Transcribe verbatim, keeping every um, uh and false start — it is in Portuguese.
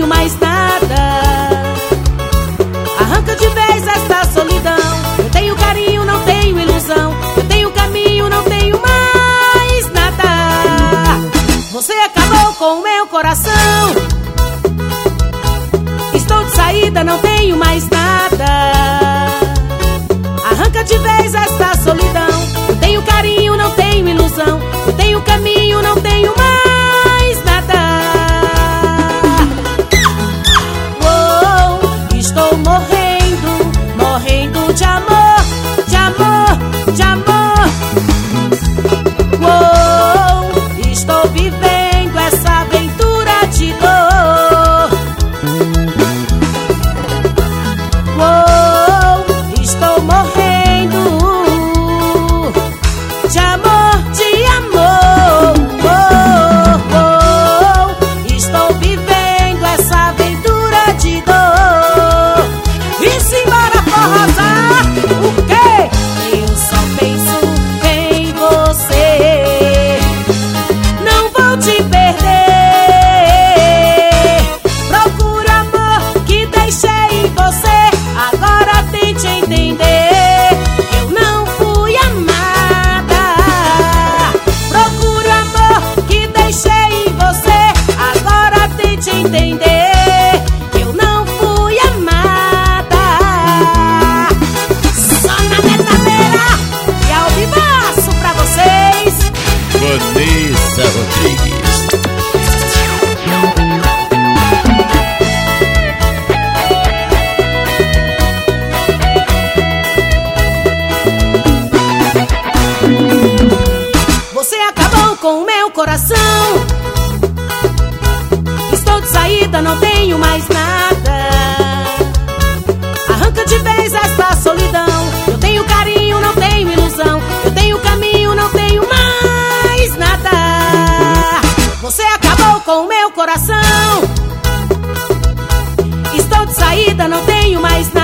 tenho mais nada. Arranca de vez esta solidão. Eu tenho carinho, não tenho ilusão. Eu tenho caminho, não tenho mais nada. Você acabou com o meu coração. Estou de saída, não tenho mais nada. Arranca de vez esta solidão. Eu tenho carinho, não tenho ilusão. Eu tenho caminho, não tenho mais nada. Oh, estou morrendo, morrendo de amor, de amor, de amor. Oh, estou vivendo essa aventura de dor. Oh, estou morrendo de amor, de amor. Oh, oh, estou vivendo essa aventura de dor. E simbora forrosar, o quê? Eu só penso em você. Não vou te perder. Procuro amor que deixei em você. Agora tente entender. Eu não fui amada. Procuro amor que deixei em você. Agora tente entender. Eu não fui amada. Só na verdadeira e ao vivaço pra vocês. Vanessa Rodrigues. Você acabou com o meu coração. Estou de saída, não tenho mais nada. Arranca de vez esta solidão. Eu tenho carinho, não tenho ilusão. Eu tenho caminho, não tenho mais nada. Você acabou com o meu coração. Estou de saída, não tenho mais nada.